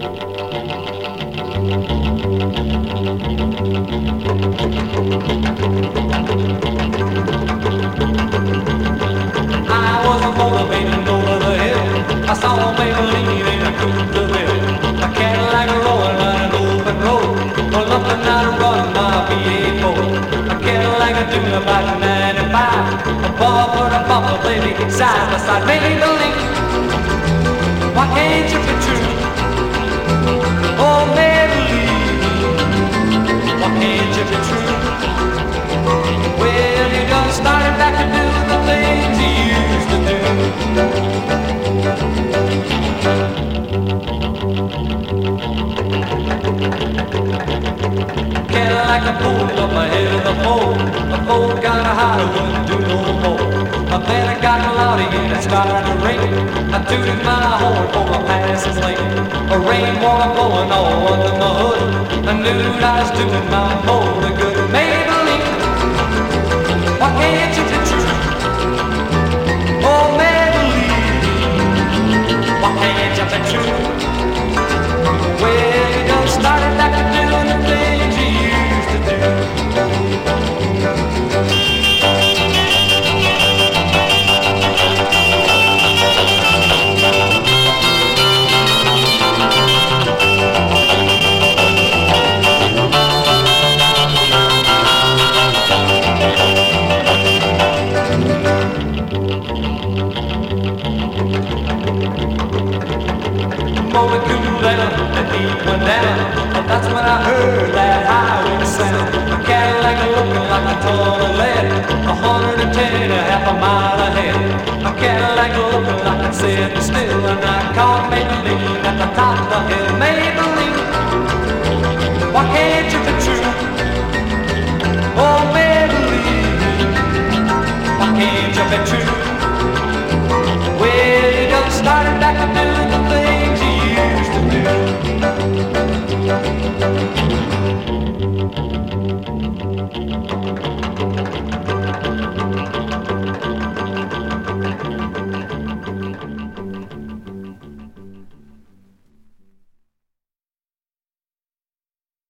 I was a motivated over the hill. I saw a Maybelline in a coupe de ville. A Cadillac rolling on an open road. Pull up and out and run my V8 A Cadillac doing about 95. A ball for a bumper, baby, side by side. Maybelline, why can't you be true? Oh, Maybelline, why can't you be true? Well, you done started back to do the things you used to do. Cadillac a pulling up ahead of the Ford. The Ford got a high, wouldn't do no more. Then it got cloudy and it started to rain. I tooted my horn for my passing lane. A rainwater blowing all under my hood. I knew I was doing my more than good. Maybelline, why can't you be true? Oh, Maybelline, why can't you be true? Well, you done started back to doing the things you used to do. That's when I heard that highway sound. A Cadillac looking like a ton of lead. 110 a half a mile ahead. A Cadillac looking like it's sitting still. And I called me